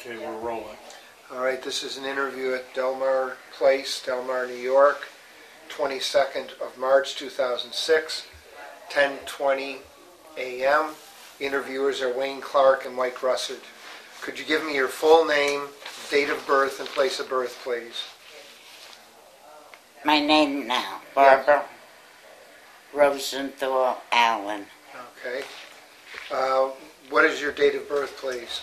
Okay, we're rolling. All right, this is an interview at Delmar Place, Delmar, New York, 22nd of March, 2006, 10:20 a.m. Interviewers are Wayne Clark and Mike Russert. Could you give me your full name, date of birth, and place of birth, please? My name now, Barbara Rosenthal Allen. Okay. What is your date of birth, please?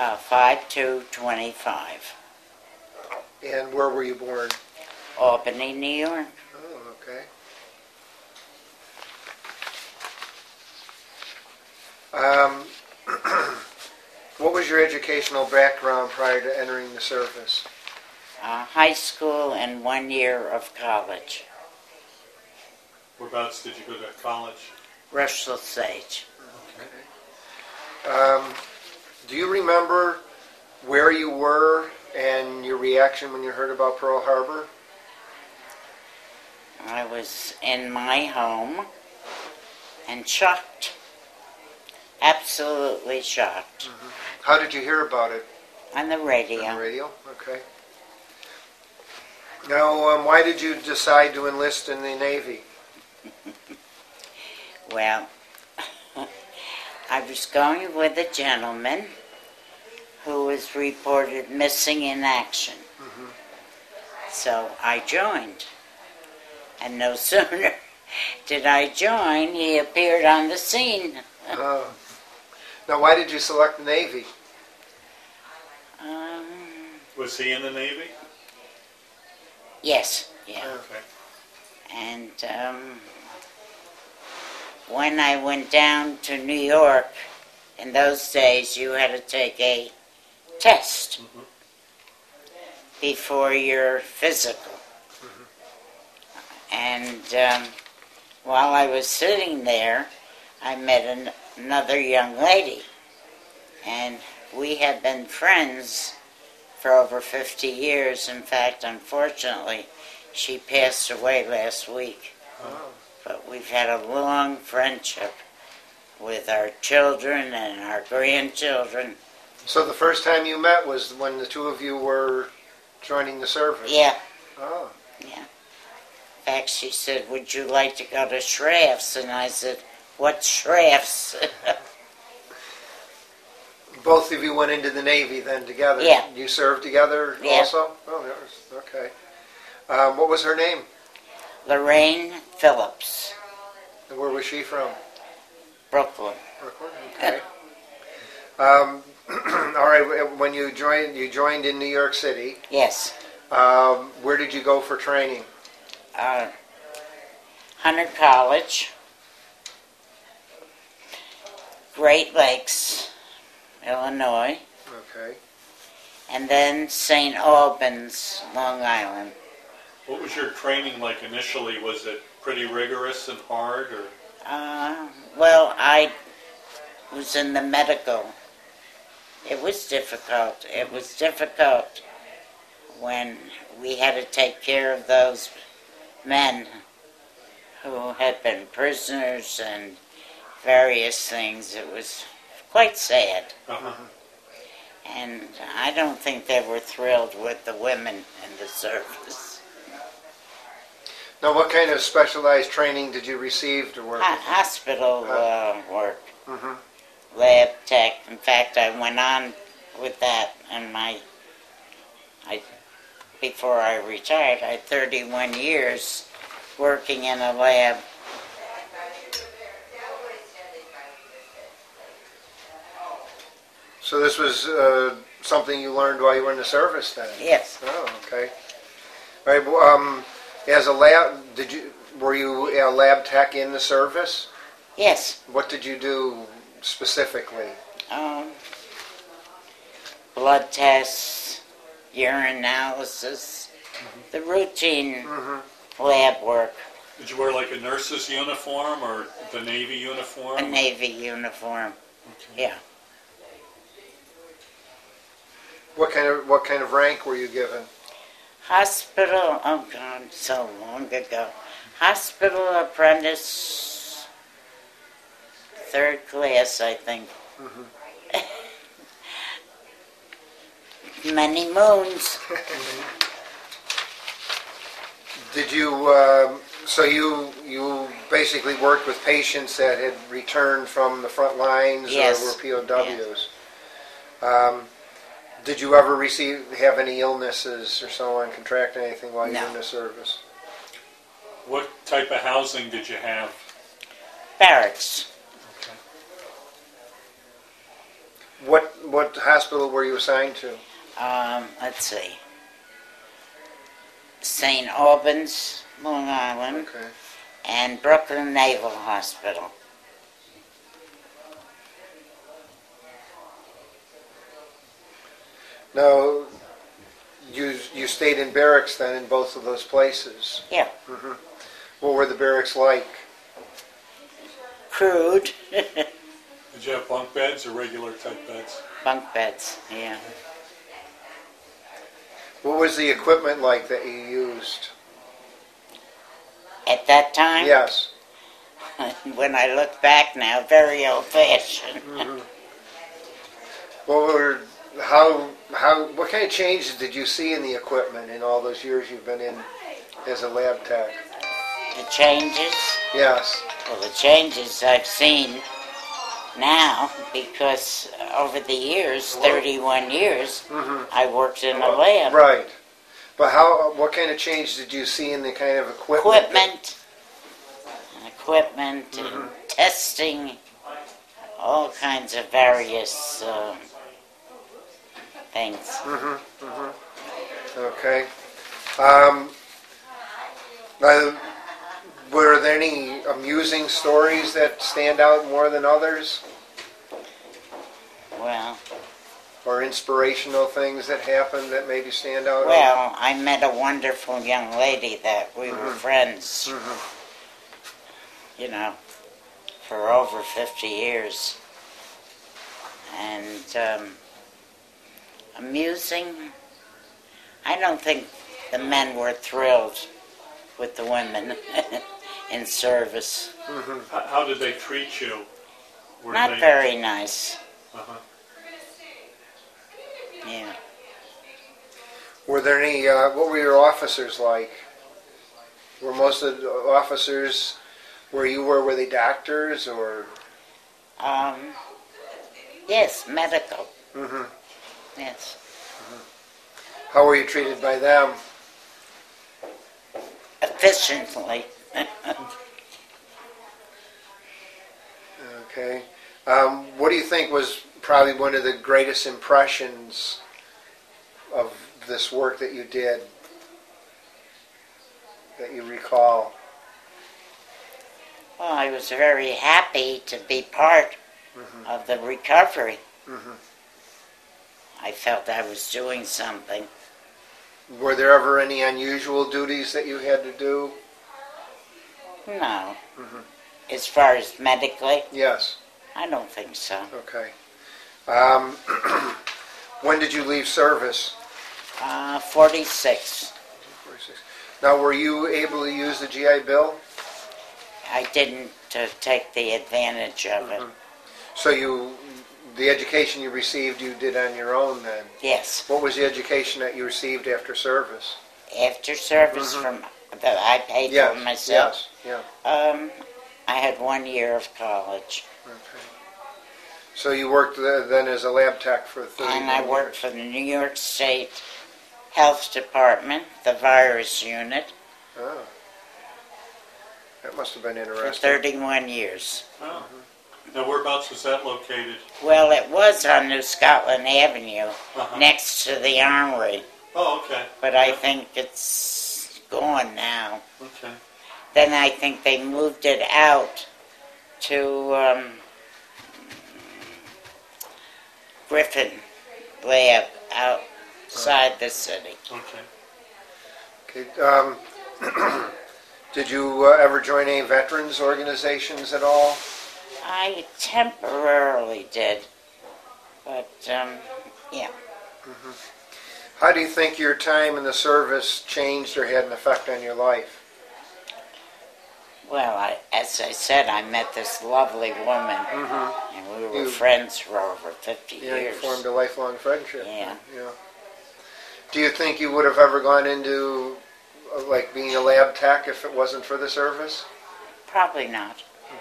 5/2/25. And where were you born? Albany, New York. Oh, okay. What was your educational background prior to entering the service? High school and 1 year of college. Whereabouts did you go to college? Russell Sage. Okay. Do you remember where you were and your reaction when you heard about Pearl Harbor? I was in my home and shocked. Absolutely shocked. Mm-hmm. How did you hear about it? On the radio. On the radio? Okay. Now, why did you decide to enlist in the Navy? Well, I was going with a gentleman who was reported missing in action. Mm-hmm. So I joined. And no sooner did I join, he appeared on the scene. Now, why did you select the Navy? Was he in the Navy? Yes, yeah. Okay. And when I went down to New York, in those days you had to take a test before your physical. And while I was sitting there, I met another young lady. And we had been friends for over 50 years. In fact, unfortunately, she passed away last week. Oh. But we've had a long friendship with our children and our grandchildren. So the first time you met was when the two of you were joining the service? Yeah. Oh. Yeah. In fact, she said, "Would you like to go to Shraff's?" And I said, "What's Shraff's?" Both of you went into the Navy then together? Yeah. You served together also? Oh, okay. What was her name? Lorraine Phillips. And where was she from? Brooklyn. Brooklyn, okay. All right, when you joined in New York City. Yes. Where did you go for training? Hunter College, Great Lakes, Illinois, Okay. and then St. Albans, Long Island. What was your training like initially? Was it pretty rigorous and hard, or? Well, I was in the medical. It was difficult. It was difficult when we had to take care of those men who had been prisoners and various things. It was quite sad. And I don't think they were thrilled with the women in the service. Now, what kind of specialized training did you receive to work? Hospital work. Mm-hmm. Lab tech. In fact, I went on with that in before I retired. I had 31 years working in a lab. So this was something you learned while you were in the service then? Yes. Oh, okay. All right. Well, as a lab, were you a lab tech in the service? Yes. What did you do specifically? Blood tests, urine analysis, the routine lab work. Did you wear like a nurse's uniform or the Navy uniform? A Navy uniform. Okay. Yeah. What kind of rank were you given? Hospital, oh God, so long ago. Hospital apprentice, 3rd class, I think. Many moons. Did you, so you basically worked with patients that had returned from the front lines Yes. or were POWs? Did you ever have any illnesses or so on, contract anything while you were No. in the service? What type of housing did you have? Barracks. Okay. What hospital were you assigned to? Let's see. St. Albans, Long Island, Okay. and Brooklyn Naval Hospital. Now, you stayed in barracks then in both of those places. Yeah. What were the barracks like? Crude. Did you have bunk beds or regular type beds? Bunk beds, yeah. What was the equipment like that you used? At that time, Yes. when I look back now, very old-fashioned. What kind of changes did you see in the equipment in all those years you've been in as a lab tech? The changes, Yes. well, the changes I've seen now, because over the years, 31 years, I worked in a lab. Right. But what kind of change did you see in the kind of Equipment and testing, all kinds of various things. Okay. Now, were there any amusing stories that stand out more than others? Well, Or inspirational things that happened that maybe stand out? well, I met a wonderful young lady that we were friends, you know, for over 50 years. And amusing, I don't think the men were thrilled with the women in service. How did they treat you? Were Not they- very nice. Uh-huh. Yeah. Were there any, what were your officers like? Were most of the officers where you were they doctors or? Yes, medical. hmm Yes. How were you treated by them? Efficiently. Okay. What do you think was probably one of the greatest impressions of this work that you did that you recall? Well, I was very happy to be part of the recovery. I felt I was doing something. Were there ever any unusual duties that you had to do? No. As far as medically, Yes. I don't think so. Okay. When did you leave service? 46. 46. Now, were you able to use the GI Bill? I didn't take the advantage of it. So the education you received, you did on your own then? Yes. What was the education that you received after service? After service that I paid for myself. Yes. Yeah. I had 1 year of college. Okay. So you worked then as a lab tech for 30 And I worked for the New York State Health Department, the virus unit, Oh. That must have been for interesting. 31 years. Oh. Now, whereabouts was that located? Well, it was on New Scotland Avenue, Uh-huh. next to the Armory, Oh, okay. but I think it's gone now. Okay. Then I think they moved it out to Griffin Lab outside the city. Okay. Okay. Did you ever join any veterans organizations at all? I temporarily did, but yeah. How do you think your time in the service changed or had an effect on your life? Well, as I said, I met this lovely woman, and we were friends for over 50 Yeah, you years. formed a lifelong friendship. Yeah. Yeah. Do you think you would have ever gone into like being a lab tech if it wasn't for the service? Probably not.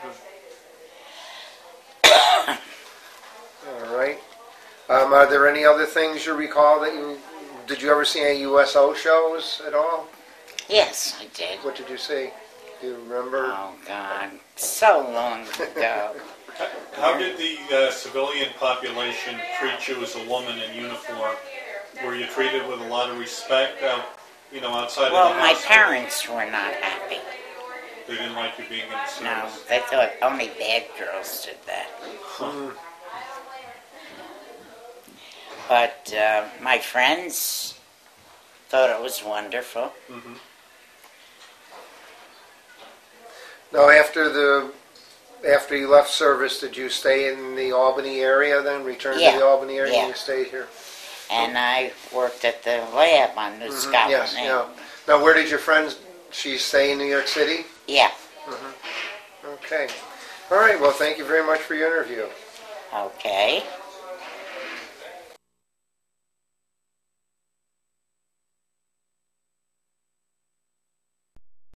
All right. Are there any other things you recall that did you ever see any USO shows at all? Yes, I did. What did you see? Do you remember? Oh, God. So long ago. How did the civilian population treat you as a woman in uniform? Were you treated with a lot of respect outside Well, of the my house? parents were not happy. They didn't like you being in the No, service? they thought only bad girls did that. But my friends thought it was wonderful. Mm-hmm. Now, after you left service, did you stay in the Albany area then? Return Yeah. to the Albany area Yeah. and you stayed here? And I worked at the lab on New Scotland. Yes, yeah. Now, where did your friends, she stay in New York City? Yeah. Okay. All right, well, thank you very much for your interview. Okay.